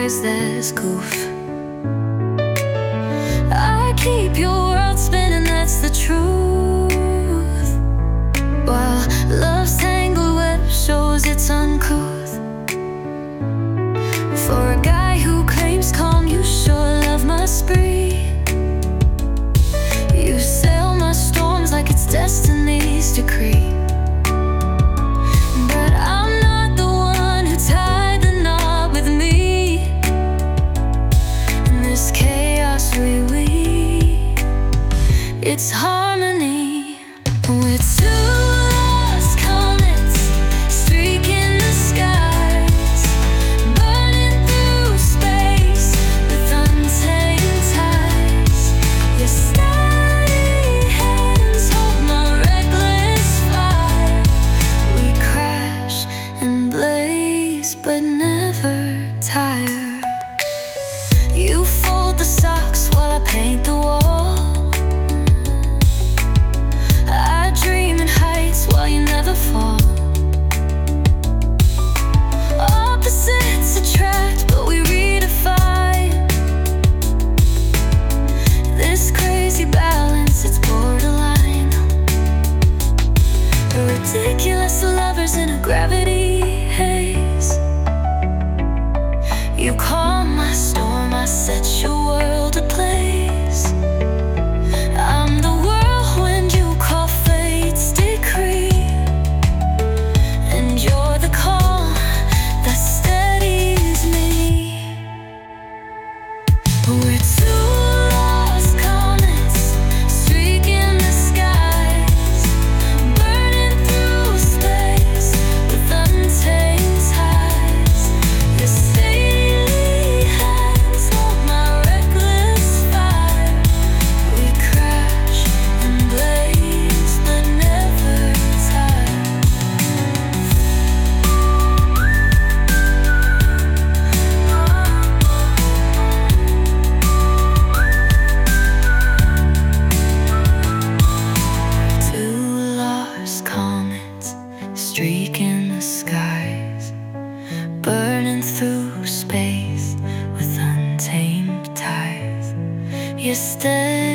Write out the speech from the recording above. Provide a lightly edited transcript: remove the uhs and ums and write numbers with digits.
noiseless goof. I keep your world spinning, that's the truth. While love's tangled web shows its uncouth. For a guy who claims calm, you sure love must breathe. You sail my storms like it's destiny's decree. But I'm not the one who tied the knot with me. In this chaos we weave, it's harmony. We're two lost comets streaking the skies, burning through space with untamed ties. Your steady hands hold my reckless fire. We crash and blaze but never tire. You fold the socks while I paint the wall. I dream in heights while you never fall. Opposites attract, but we redefine this crazy balance, it's borderline. We're ridiculous lovers in a gravity haze. You calm my storm, I set your world ablaze. I'm the whirlwind you call fate's decree, and you're the calm that steadies me. We're two lost comets streaking the skies, burning through space with untamed ties. Your steely hands hold my reckless fire. We crash and blaze but never tire. Two lost comets streaking the skies, burning through space with untamed ties. You're steady